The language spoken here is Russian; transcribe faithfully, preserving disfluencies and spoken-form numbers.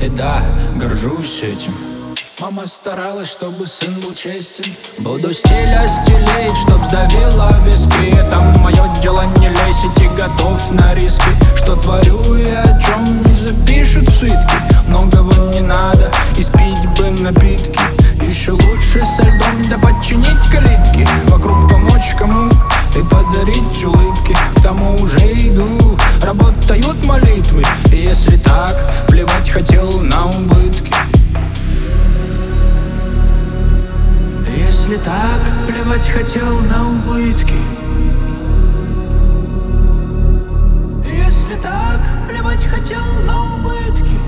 да, горжусь этим. Мама старалась, чтобы сын был честен. Буду стиля стелить, чтоб сдавило виски. Там мое дело не лезть и готов на риски. Что творю и о чем не запишут в свитки. Многого не надо, и спить бы напитки. Еще лучше со льдом, да подчинить калитки. Вокруг помочь кому и подарить улыбки. К тому уже иду, работают молитвы. И если так, плевать хотел на убытки. Если так, плевать хотел на убытки. Если так, плевать хотел на убытки.